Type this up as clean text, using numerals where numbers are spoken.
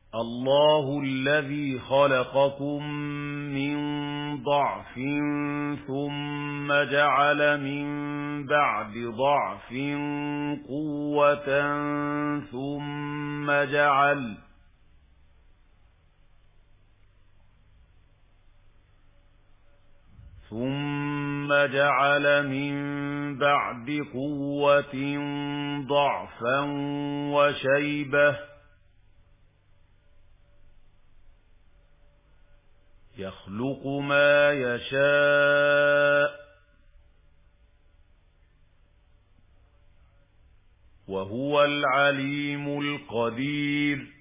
الله الذي خلقكم من ضعف ثم جعل من بعد ضعف قوة ثم جعل من بعد قوة ضعفا وشيبة يخلق ما يشاء وهو العليم القدير.